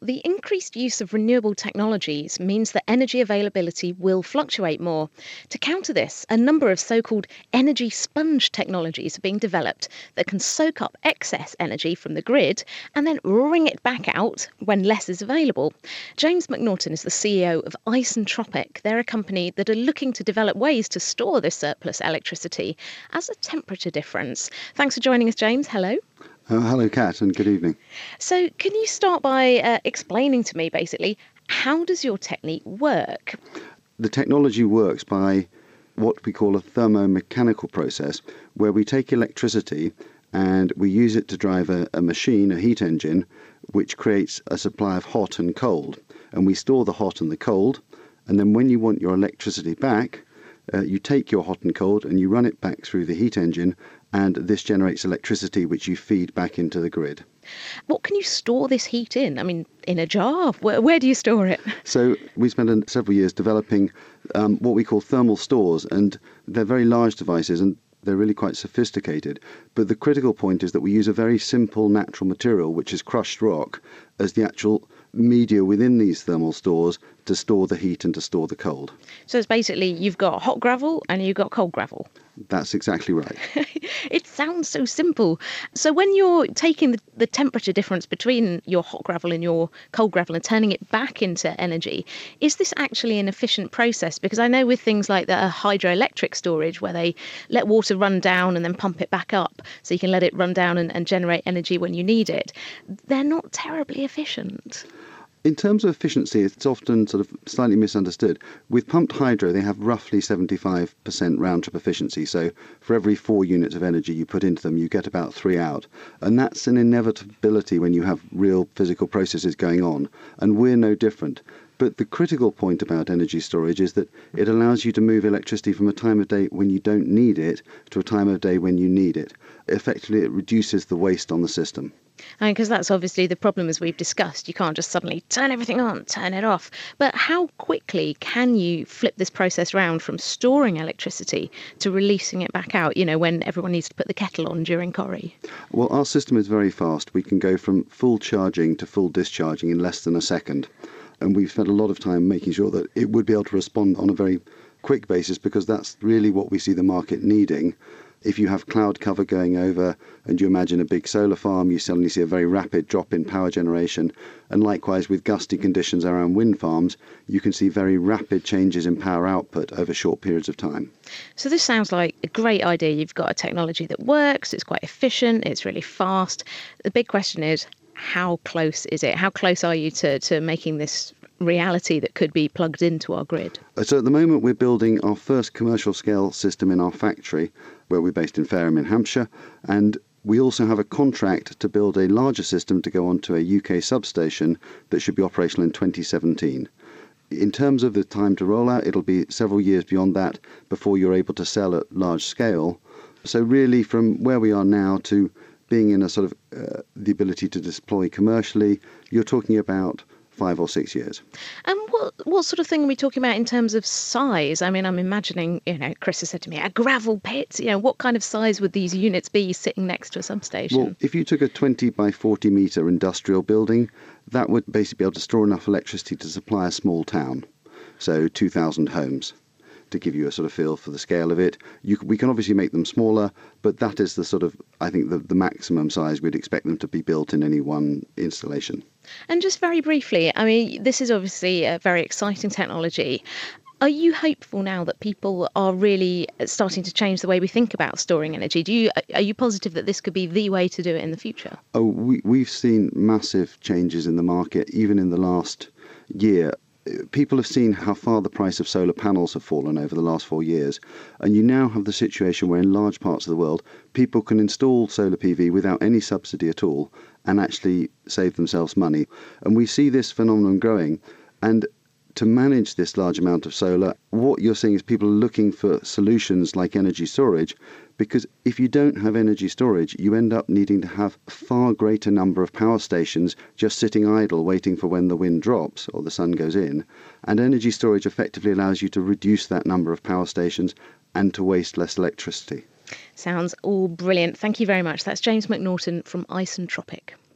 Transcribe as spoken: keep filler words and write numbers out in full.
the increased use of renewable technologies means that energy availability will fluctuate more. To counter this, a number of so called energy sponge technologies are being developed that can soak up excess energy from the grid and then wring it back out when less is available. James McNaughton is the C E O of Isentropic. They're a company that are looking to develop ways to store this surplus electricity as a temperature difference. Thanks for joining us, James. Hello. Uh, hello, Kat, and good evening. So, can you start by uh, explaining to me, basically, how does your technique work? The technology works by what we call a thermomechanical process, where we take electricity and we use it to drive a, a machine, a heat engine, which creates a supply of hot and cold. And we store the hot and the cold, and then when you want your electricity back, uh, you take your hot and cold and you run it back through the heat engine, and this generates electricity which you feed back into the grid. What can you store this heat in? I mean, in a jar? Where, where do you store it? So we spent several years developing um, what we call thermal stores, and they're very large devices and they're really quite sophisticated. But the critical point is that we use a very simple natural material, which is crushed rock, as the actual media within these thermal stores to store the heat and to store the cold. So it's basically you've got hot gravel and you've got cold gravel. That's exactly right. It sounds so simple. So when you're taking the, the temperature difference between your hot gravel and your cold gravel and turning it back into energy, is this actually an efficient process? Because I know with things like the hydroelectric storage, where they let water run down and then pump it back up, so you can let it run down and, and generate energy when you need it, they're not terribly efficient. In terms of efficiency, it's often sort of slightly misunderstood. With pumped hydro, they have roughly seventy-five percent round-trip efficiency. So for every four units of energy you put into them, you get about three out. And that's an inevitability when you have real physical processes going on. And we're no different. But the critical point about energy storage is that it allows you to move electricity from a time of day when you don't need it to a time of day when you need it. Effectively, it reduces the waste on the system. I mean, because that's obviously the problem, as we've discussed. You can't just suddenly turn everything on, turn it off. But how quickly can you flip this process round from storing electricity to releasing it back out, you know, when everyone needs to put the kettle on during Corrie? Well, our system is very fast. We can go from full charging to full discharging in less than a second. And we've spent a lot of time making sure that it would be able to respond on a very quick basis, because that's really what we see the market needing. If you have cloud cover going over and you imagine a big solar farm, you suddenly see a very rapid drop in power generation. And likewise with gusty conditions around wind farms, you can see very rapid changes in power output over short periods of time. So this sounds like a great idea. You've got a technology that works, it's quite efficient, it's really fast. The big question is, how close is it? How close are you to, to making this reality that could be plugged into our grid? So at the moment we're building our first commercial scale system in our factory, where we're based in Fareham in Hampshire, and we also have a contract to build a larger system to go onto a U K substation that should be operational in twenty seventeen. In terms of the time to roll out, it'll be several years beyond that before you're able to sell at large scale. So really from where we are now to being in a sort of uh, the ability to deploy commercially, you're talking about five or six years. And what what sort of thing are we talking about in terms of size? I mean, I'm imagining, you know, Chris has said to me, a gravel pit. You know, what kind of size would these units be sitting next to a substation? Well, if you took a twenty by forty metre industrial building, that would basically be able to store enough electricity to supply a small town, so two thousand homes. To give you a sort of feel for the scale of it. You, we can obviously make them smaller, but that is the sort of, I think, the, the maximum size we'd expect them to be built in any one installation. And just very briefly, I mean, this is obviously a very exciting technology. Are you hopeful now that people are really starting to change the way we think about storing energy? Do you are you positive that this could be the way to do it in the future? Oh, we, we've seen massive changes in the market, even in the last year. People have seen how far the price of solar panels have fallen over the last four years. And you now have the situation where in large parts of the world, people can install solar P V without any subsidy at all and actually save themselves money. And we see this phenomenon growing. And to manage this large amount of solar, what you're seeing is people are looking for solutions like energy storage, because if you don't have energy storage, you end up needing to have a far greater number of power stations just sitting idle waiting for when the wind drops or the sun goes in. And energy storage effectively allows you to reduce that number of power stations and to waste less electricity. Sounds all brilliant. Thank you very much. That's James McNaughton from Isentropic.